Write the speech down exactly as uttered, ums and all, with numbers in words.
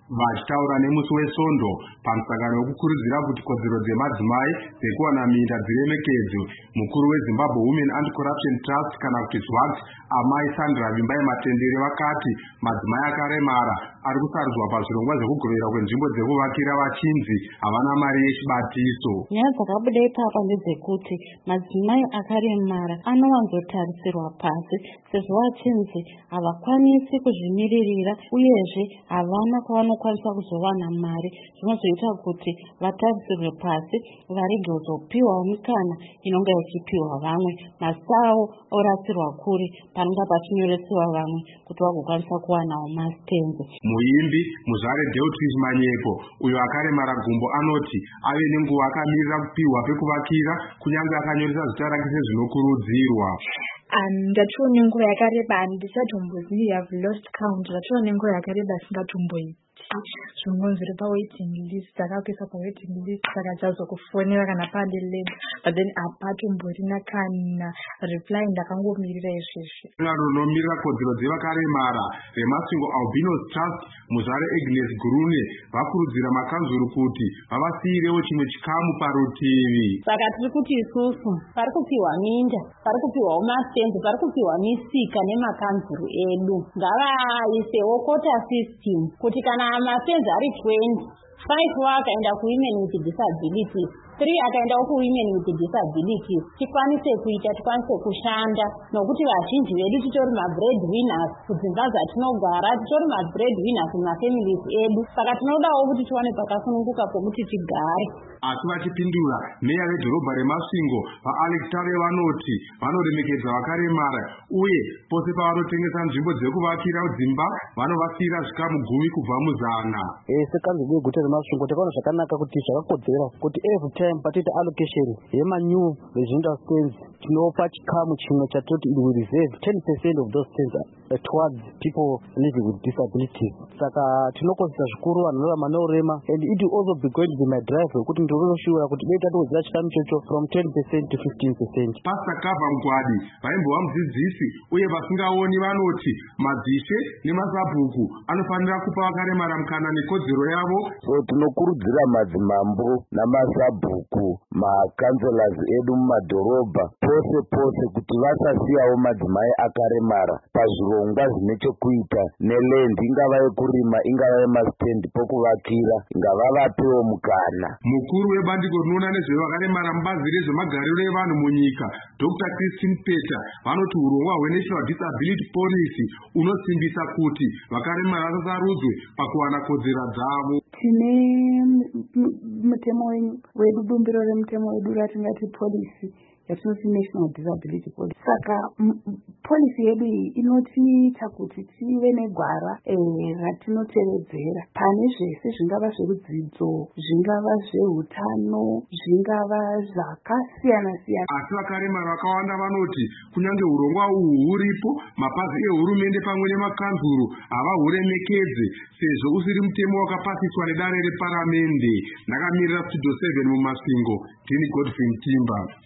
Vachitaura nemusi weSondo pamusangano wekukurudzira kuti kodzero dzemadzimai dzekuwana minda dziremekedzwe, mukuru weZimbabwe Women Anti-Corruption Trust kana kuti ZWACT Amai Sandra Vimbai Matendere vakati madzimai akaremara ari kusarudzwa pazvirongwa zvekugovera kwenzvimbo dzekuvakira vachinzi havana mari yechibatiso. Nyaya dzakabuda ipapa ndedzekuti madzimai akaremara anowanzotarisirwa pasi sezvo vachinzi havakwanisi kuzvimiririra uyezve havana kwavanokwanisa kuzowana mari, zvinozoita kuti vatarisirwe pasi varege kuzopiwawo mikana inonga ichipiwa vamwe, masawo orasirwa kuri panonga pachinyoresiwa vamwe kuti vagokwanisa kuwanawo masitenzi. Muimbi Muzvare Deotrice Manyepo uyo akaremara gumbo anoti ave nenguva akamirira kupiwa pekuvakira kunyange akanyoresa zita rake sezvinokurudzirwa. Ndachiona nenguva yakareba handichatombozivi, have lost count. Ndachiona nenguva yakareba singatomboiti zvimwe zviri pawaiting list, dzakakuisa pawaiting list saka chazokufonera kana pande link but then apatomborina kana reply, ndakangomirira izvezvi. Sangano rinomirira kodzero dzevakaremara reMasingo Albinos Trust Muzvare Agnes Gurune vakurudzira makanzuru kuti vavasiyirewo chimwe chikamu parutivi. Saka tiri kuti isusu pari kupiwa minda, pari kupiwawo masitenzi, pari kupiwa misika nemakanzuru edu ngavaisewo kota system kuti kana masenzi ari twenty, five wakaenda kuwomen with disabilities, three akaendawo kuwomen with disabilities, tikwanise kuita, tikwanise kushanda, nokuti vazhinji vedu titori mabread winners kudzimba dzatinogara, titori mabread winners mumafamilies edu, saka tinodawo kuti tiwane pakasununguka pokuti tigare. Asi vachipindura, meya vedhorobha reMasingo vaAlex Tare vanoti vanoremekedza vakaremara uye pose pavanotengesa nzvimbo dzekuvakira dzimba vanovasiyira zvikamu gumi kubva muzana. Sekanzuru yeguta reMasingo takaona zvakanaka kuti zvakakodzera kuti every time patita allocation yemanyu residential stands tinopa chikamu chimwe chatoti we reserve ten percent of those stands towards people living with disabilities. Saka tinokodzera zvikuru vanhu vanorema, and it will also be going to be my drive kuti ndinoshura kuti deta todzira chikamu chocho from ten percent to fifteen percent. Pastor Kava Mgwadi vaimbova mudzidzisi uye vasingaoni vanoti madzishe nemasabhuku anofanira kupa vakaremara mukana nekodzero yavo. So tinokurudzira madzimambo namasabhuku makanzelazi edu mumadhorobha pose pose kuti vasasiyawo madzimai akaremara pazvirongwa zvine chekuita nelendi, ingava yekurima ingava yemasitendi pokuvakira, ngavavapewo mukana. Mukuru webandiko rinoona nezvevakaremara mubazi rezvemagariro evanhu munyika Doctor Christine Peter vanoti urongwa hweNational Disability Policy unosimbisa kuti vakaremara vasarudzwe pakuwana kodzero dzavo. Tine mutemo wedu, bumbiro remutemo wedu ratingati policy yatinoti National Disability Policy. Saka policy yedu iyi inotiita kuti tive negwara ratinotevedzera pane zvese, zvingava zverudzidzo, zvingava zveutano, zvingava zvakasiyana siyana. Asi vakaremara vakawanda vanoti kunyange urongwa uhu huripo, mapazi ehurumende pamwe nemakanzuru havahuremekedze sezvo usiri mutemo wakapasiswa nedare reparamende. Ndakamirira Studio seven muMasingo, Dini Godfrey Timba.